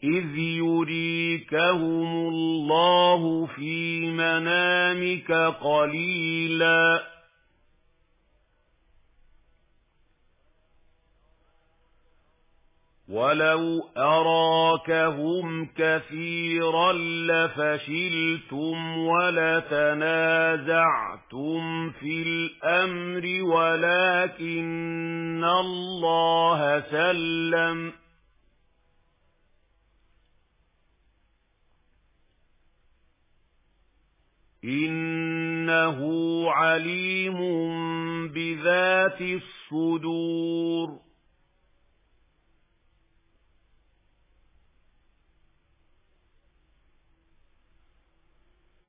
إذ يريكهم الله في منامك قليلا ولو أراكهم كثيرا لفشلتم ولتنازعتم في الأمر ولكن الله سلم إنه عليم بذات الصدور